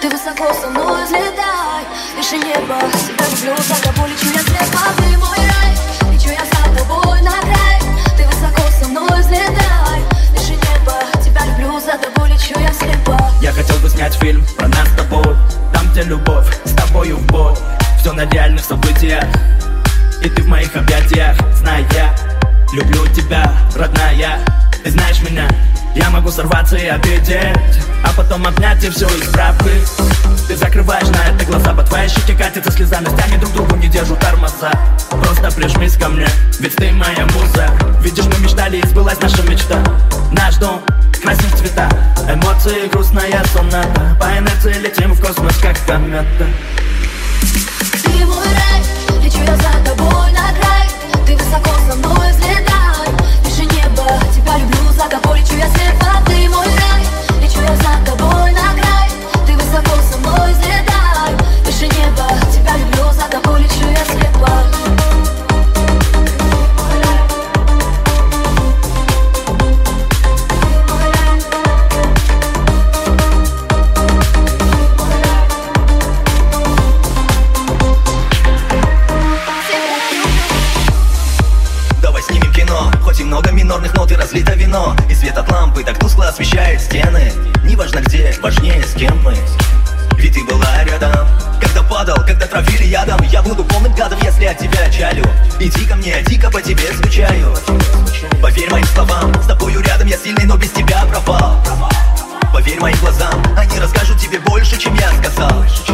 Ты высоко со мной взлетай, выше неба. Тебя люблю, за тобой лечу я слепо. Ты мой рай, лечу я за тобой на край. Ты высоко со мной взлетай, выше неба. Тебя люблю, за тобой лечу я слепо. Я хотел бы снять фильм про нас с тобой, там, где любовь с тобою в бой. Все на реальных событиях, и ты в моих объятиях. Знай, я люблю тебя, родная. Ты знаешь меня, я могу сорваться и обидеть, а потом обнять и все исправить. Ты закрываешь на это глаза, по твоей щеке катится слеза. На стяне друг другу не держу тормоза. Просто прижмись ко мне, ведь ты моя муза. Видишь, мы мечтали и сбылась наша мечта. Наш дом красив цвета, эмоции, грустная соната. По инерции летим в космос, как комета. Ты мой рай, лечу я за тобой на край. Ты высоко со мной взлетай, выше неба. Тебя люблю, за тобой лечу я слепо. Ты мой рай, лечу я за тобой на край. Ты высоко со мной взлетай, выше неба. Тебя люблю, за тобой лечу я слепо. Хоть и много минорных нот и разлито вино, и свет от лампы так тускло освещает стены. Неважно где, важнее с кем мы. Ведь ты была рядом, когда падал, когда травили ядом. Я буду полным гадом, если от тебя чалю. Иди ко мне, дико по тебе скучаю. Поверь моим словам, с тобою рядом я сильный, но без тебя пропал. Поверь моим глазам, они расскажут тебе больше, чем я сказал.